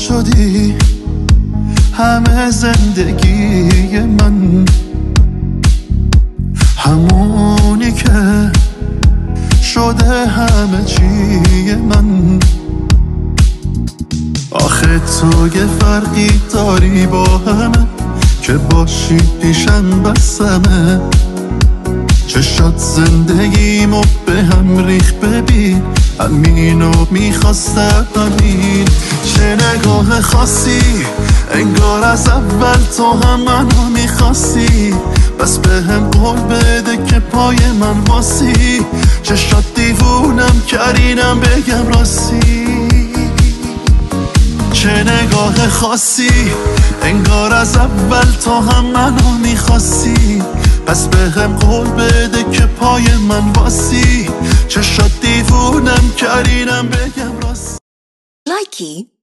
شدی همه زندگی من، همونی که شده همه چی من. آخه تو یه فرقی داری با همه، که باشی پیشم بسمه. چشات زندگیمو به هم ریخ، ببین همینو میخواستم همین. چه نگاه خاصی، انگار از اول تو هم منو میخواستی. بس به هم قول بده که پای من واسی. چشات دیوونم کردینم بگم راستی. چه نگاه خاصی، انگار از اول تو هم منو میخواستی. پس به هم قول بده که پای من واسی. چشات دیوونم کردینم بگم راستی. لایکی